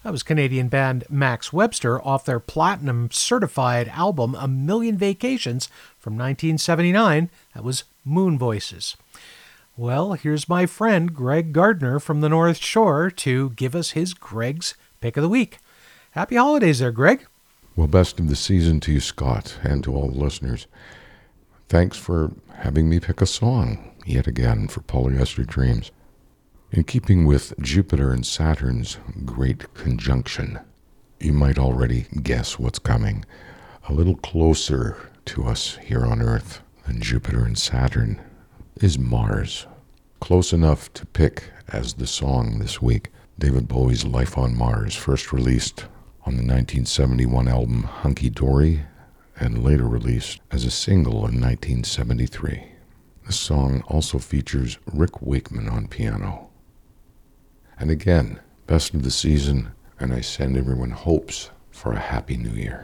That was Canadian band Max Webster off their platinum certified album A Million Vacations from 1979. That was Moon Voices. Well, here's my friend Greg Gardner from the North Shore to give us his Greg's Pick of the Week. Happy holidays there, Greg. Well, best of the season to you, Scott, and to all the listeners. Thanks for having me pick a song yet again for Polyester Dreams. In keeping with Jupiter and Saturn's great conjunction, you might already guess what's coming. A little closer to us here on Earth than Jupiter and Saturn is Mars. Close enough to pick as the song this week, David Bowie's Life on Mars, first released on the 1971 album Hunky Dory, and later released as a single in 1973. The song also features Rick Wakeman on piano. And again, best of the season, and I send everyone hopes for a happy new year.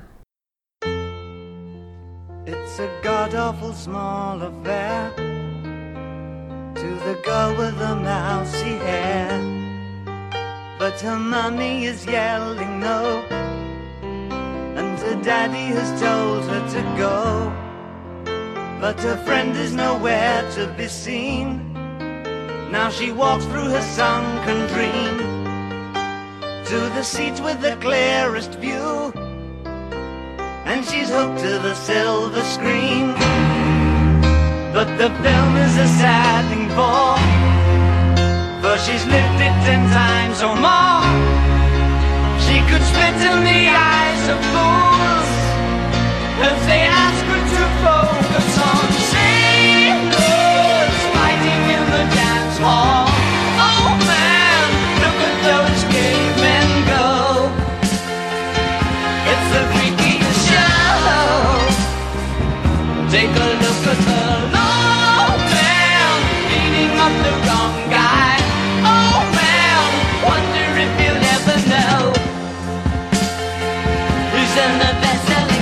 It's a god-awful small affair to the girl with the mousy hair, but her mummy is yelling no, and her daddy has told her to go, but her friend is nowhere to be seen. Now she walks through her sunken dream to the seat with the clearest view, and she's hooked to the silver screen. But the film is a sad thing for she's lived it 10 times or more. She could spit in the eyes of fools if they ask her to focus on sailors fighting in the dance hall. Oh man, look at those cavemen go. It's the freakiest show. Take a look at the low man beating up the wrong guy. Oh man, wonder if you'll ever know who's in the best-selling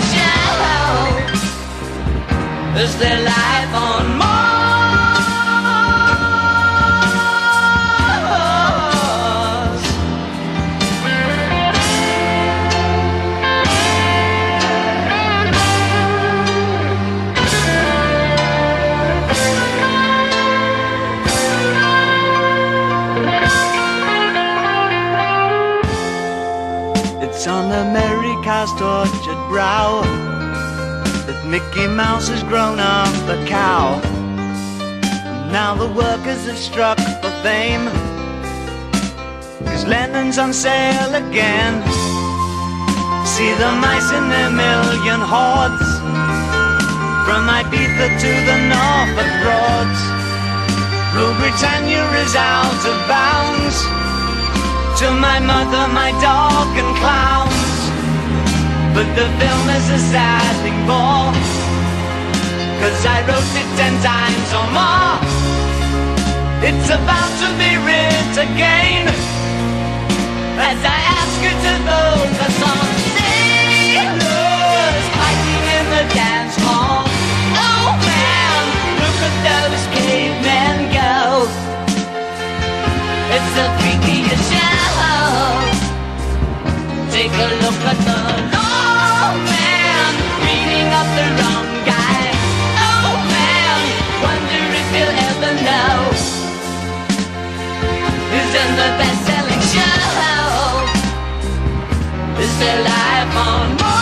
show. Is their life on Mars? It's on America's tortured brow that Mickey Mouse has grown up a cow. And now the workers have struck for fame, 'cause Lennon's on sale again. See the mice in their million hordes, from Ibiza to the Norfolk Broads. Rule Britannia is out of bounds, to my mother, my dog and clowns. But the film is a sad thing for, 'cause I wrote it 10 times or more. It's about to be writ again, as I ask you to focus on sailors fighting in the dance hall. Oh man, look at those cavemen go. It's the freakiest show. Take a look at the low man beating up the wrong guy. Oh man, wonder if you'll ever know who's in the best-selling show. Is their life on Mars?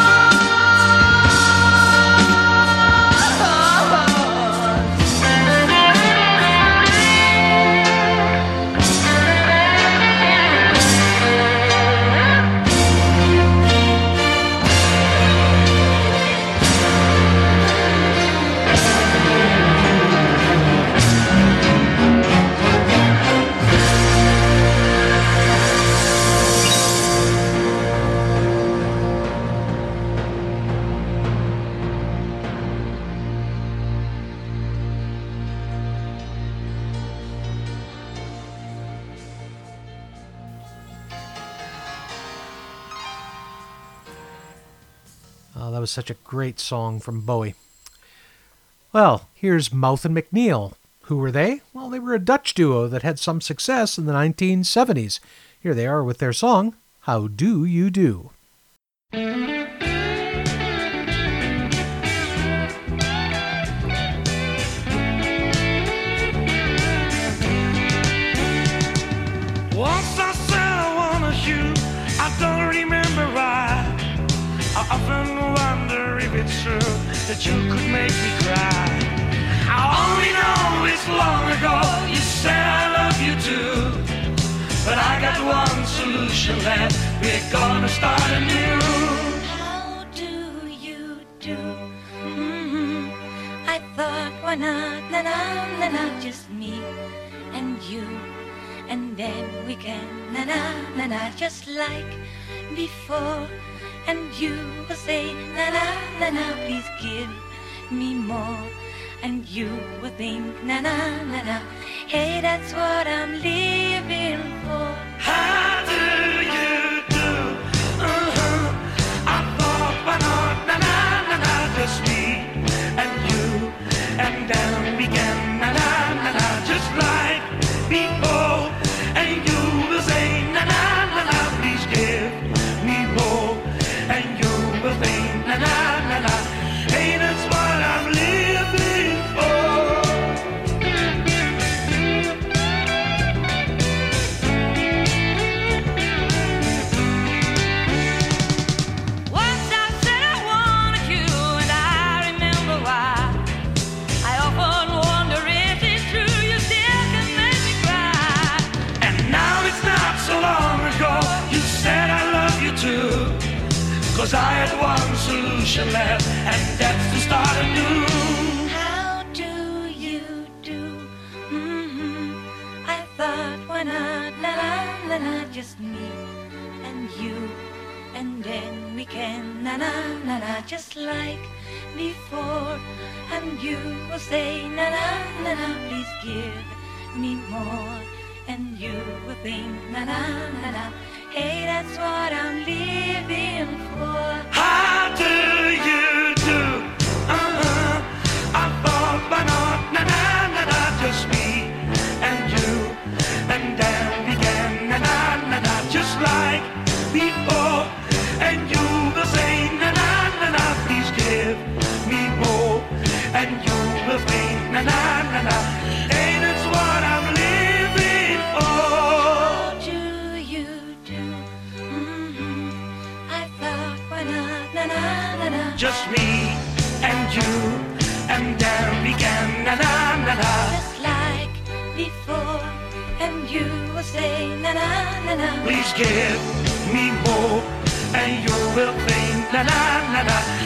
That was such a great song from Bowie. Well, here's Mouth and McNeil. Who were they? Well, they were a Dutch duo that had some success in the 1970s. Here they are with their song, How do you do? Once I said I wanna shoot, I don't remember why. I often wonder if it's true that you could make me cry. I only know it's long ago you said I love you too. But I got one solution left, we're gonna start anew. How do you do? I thought, why not, na-na, just me and you. And then we can, na-na, just like before. And you will say, na-na, please give me more. And you will think, na-na, hey, that's what I'm living for. How do you do? I thought, why not, na-na, just me and you. And then we can, na-na, just like before. And you will say, na-na, please give me more. And you will think, na-na, hey, that's what I'm living for. Once I said I wanted you, and I remember why. I often wonder if it's true you still can make me cry. And now it's not so long ago you said I love you too. 'Cause I had one solution left, and that's to start anew. How do you do? I thought, why not, na-na, just me and you. And then we can, na-na, just like before. And you will say, na-na, please give me more. And you will think, na-na, hey, that's what I'm living for. How do you do? I thought, why not, na-na, just me and you. And then we can, na-na, just like before. And you will say, na-na, please give me more. And you will think, na-na, hey, that's what I'm living for. How do you do? I thought, why not, na-na, Just me and you, and then we can, na-na, just like before. And you will say, na-na, please give me more. And you will think, na-na,